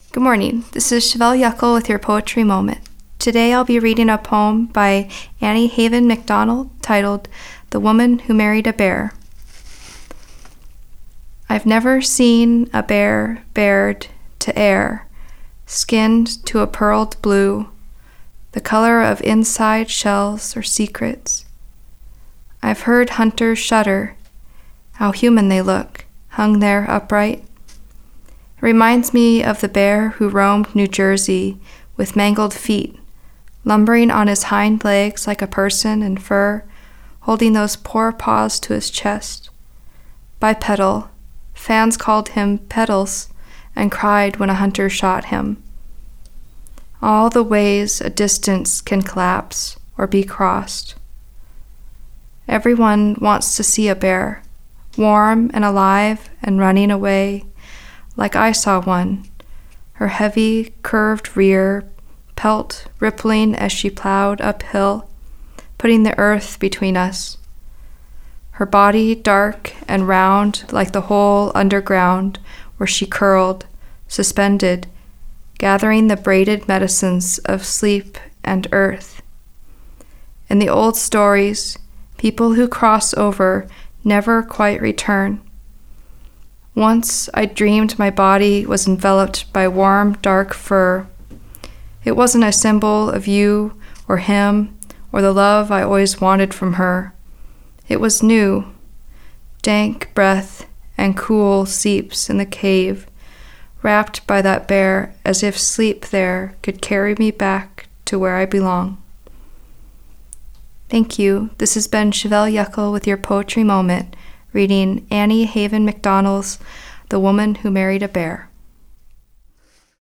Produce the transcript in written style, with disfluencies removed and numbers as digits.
Good morning. This is Chevelle Yuckel with your Poetry Moment. Today I'll be reading a poem by Annie Haven MacDonald titled The Woman Who Married a Bear. I've never seen a bear bared to air, skinned to a pearled blue, the color of inside shells or secrets. I've heard hunters shudder, how human they look, hung there upright. It reminds me of the bear who roamed New Jersey with mangled feet, lumbering on his hind legs like a person in fur, holding those poor paws to his chest. Bipedal, fans called him Pedals and cried when a hunter shot him. All the ways a distance can collapse or be crossed. Everyone wants to see a bear, warm and alive and running away, like I saw one, her heavy, curved rear, pelt rippling as she plowed uphill, putting the earth between us. Her body dark and round like the hole underground where she curled, suspended, gathering the braided medicines of sleep and earth. In the old stories, people who cross over never quite return. Once I dreamed my body was enveloped by warm, dark fur. It wasn't a symbol of you or him or the love I always wanted from her. It was new, dank breath and cool seeps in the cave, wrapped by that bear as if sleep there could carry me back to where I belong. Thank you. This has been Chevelle Yuckel with your Poetry Moment, reading Annie Haven MacDonald's The Woman Who Married a Bear.